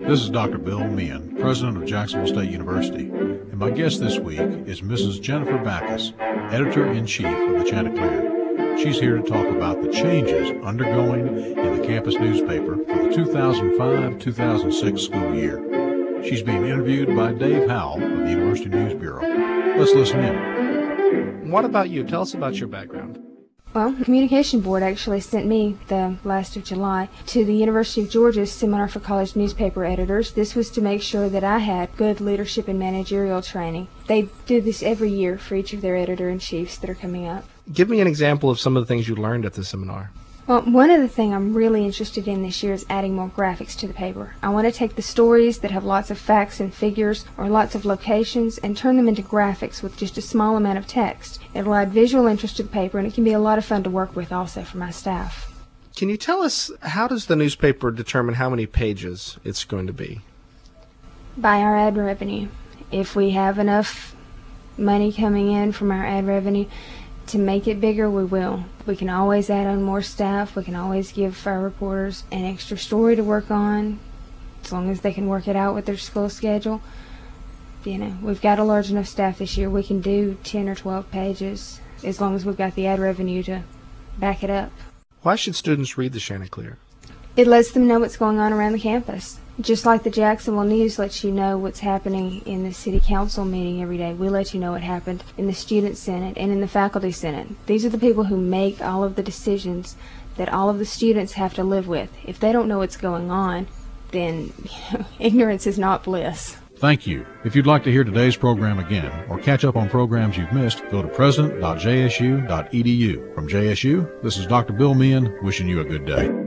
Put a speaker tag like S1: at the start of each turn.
S1: This is Dr. Bill Meehan, President of Jacksonville State University, and my guest this week is Mrs. Jennifer Backus, Editor-in-Chief of the Chanticleer. She's here to talk about the changes undergoing in the campus newspaper for the 2005-2006 school year. She's being interviewed by Dave Howell of the University News Bureau. Let's listen in.
S2: What about you? Tell us about your background.
S3: Well, the Communication Board actually sent me the last of July to the University of Georgia's Seminar for College Newspaper Editors. This was to make sure that I had good leadership and managerial training. They do this every year for each of their editor-in-chiefs that are coming up.
S2: Give me an example of some of the things you learned at the seminar.
S3: Well, one of the things I'm really interested in this year is adding more graphics to the paper. I want to take the stories that have lots of facts and figures or lots of locations and turn them into graphics with just a small amount of text. It'll add visual interest to the paper, and it can be a lot of fun to work with also for my staff.
S2: Can you tell us, how does the newspaper determine how many pages it's going to be?
S3: By our ad revenue. If we have enough money coming in from our ad revenue to make it bigger, we will. We can always add on more staff. We can always give our reporters an extra story to work on, as long as they can work it out with their school schedule. You know, we've got a large enough staff this year. We can do 10 or 12 pages, as long as we've got the ad revenue to back it up.
S2: Why should students read the Chanticleer?
S3: It lets them know what's going on around the campus. Just like the Jacksonville News lets you know what's happening in the city council meeting every day, we let you know what happened in the student senate and in the faculty senate. These are the people who make all of the decisions that all of the students have to live with. If they don't know what's going on, then ignorance is not bliss.
S1: Thank you. If you'd like to hear today's program again or catch up on programs you've missed, go to president.jsu.edu. From JSU, this is Dr. Bill Meehan wishing you a good day.